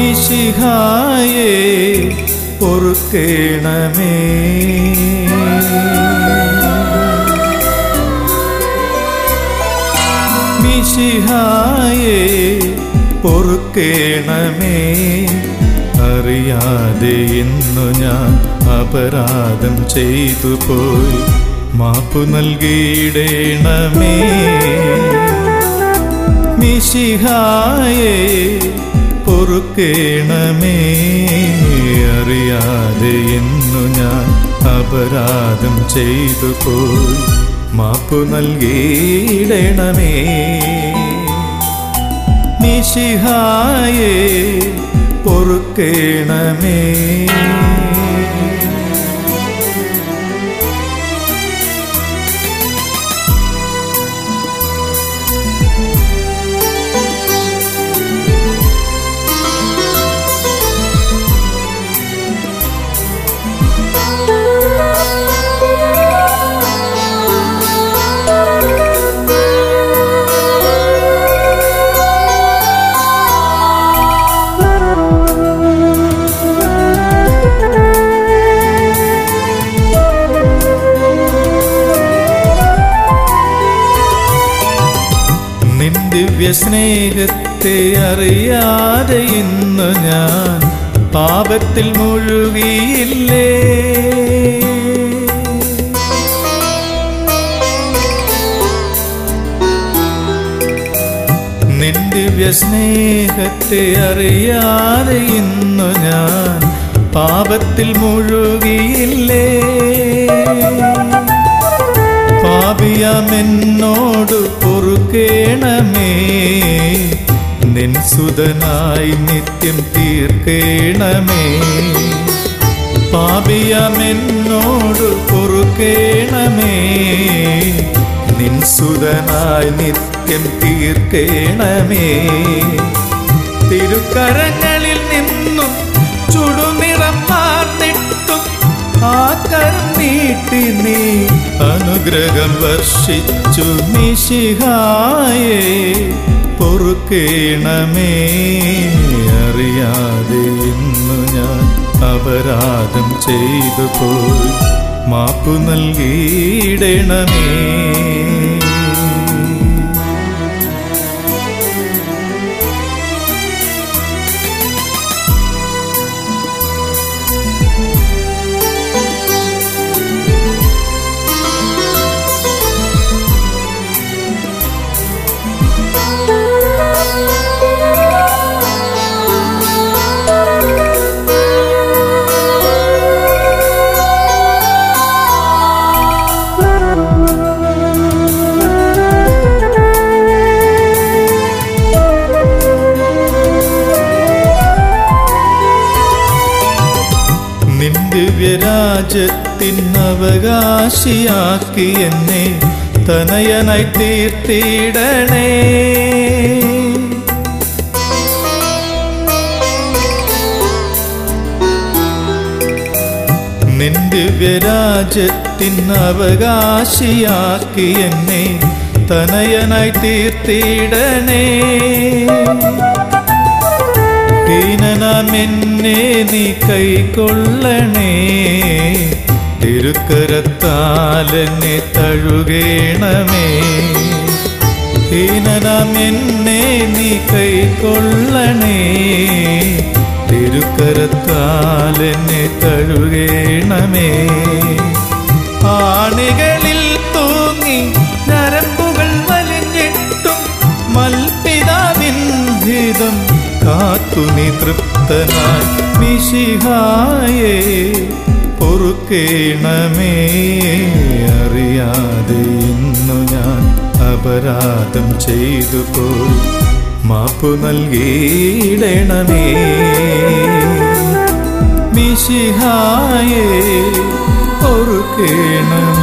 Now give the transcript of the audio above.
മിശിഹായേ പൊറുക്കേണമേ. മിശിഹായേ പൊറുക്കേണമേ. അറിയാതെ ഇന്നു ഞാൻ അപരാധം ചെയ്തു പോയി, മാപ്പു നൽകിയിടേണമേ. മിശിഹായേ പൊറുക്കേണമേ. അറിയാതെ ഇന്നു ഞാൻ അപരാധം ചെയ്തു പോയി, മാപ്പു നൽകിയിടേണമേ. മിശിഹായേ പൊറുക്കേണമേ. ദിവ്യസ്നേഹത്തെ അറിയാതെ ഇന്നു ഞാൻ പാപത്തിൽ മുഴുകിയില്ലേ. നിൻ ദിവ്യസ്നേഹത്തെ അറിയാതെ ഇന്നു ഞാൻ പാപത്തിൽ മുഴുകിയില്ലേ. പാപിയാമെന്നോട് പൊറുക്കേണമേ. നിൻ സുതനായി നിത്യം തീർക്കേണമേ. പാപിയാമെന്നോട് പൊറുക്കേണമേ. നിൻ സുതനായി നിത്യം തീർക്കേണമേ. തിരുക്കരങ്ങളിൽ നിന്നും ചുടുനിറം മാർന്നിട്ടും ആ കരം നീട്ടി നീ അനുഗ്രഹം വർഷിച്ചു. മിശിഹായേ പൊറുക്കേണമേ. അറിയാതെ ഇന്നു ഞാൻ അപരാധം ചെയ്തു പോയി, മാപ്പു നൽകിയിടേണമേ. ദിവ്യരാജ്യത്തിൻ അവകാശിയാക്കി എന്നെ തനയനായി തീർത്തിടണേ. നിൻ ദിവ്യരാജ്യത്തിൻ അവകാശിയാക്കി എന്നെ തനയനായി തീർത്തിടണേ. ഹീനനാമെന്നെ നീ കൈക്കൊള്ളണേ. തിരുക്കരത്താൽ എന്നെ തഴുകേണമേ. ഹീനനാമെന്നെ നീ കൈക്കൊള്ളണേ. തിരുക്കരത്താൽ എന്നെ തഴുകേണമേ. ആണികളിൽ തൂങ്ങി ഞരമ്പുകൾ വലിഞ്ഞിട്ടും മൽപിതാവിൻ ഹിതം കാത്തു നീ തൃപ്തനായി. മിശിഹായേ പൊറുക്കേണമേ. അറിയാതെ ഇന്നു ഞാൻ അപരാധം ചെയ്തു പോയി, മാപ്പു നൽകിയിടേണമേ. മിശിഹായേ പൊറുക്കേണമേ.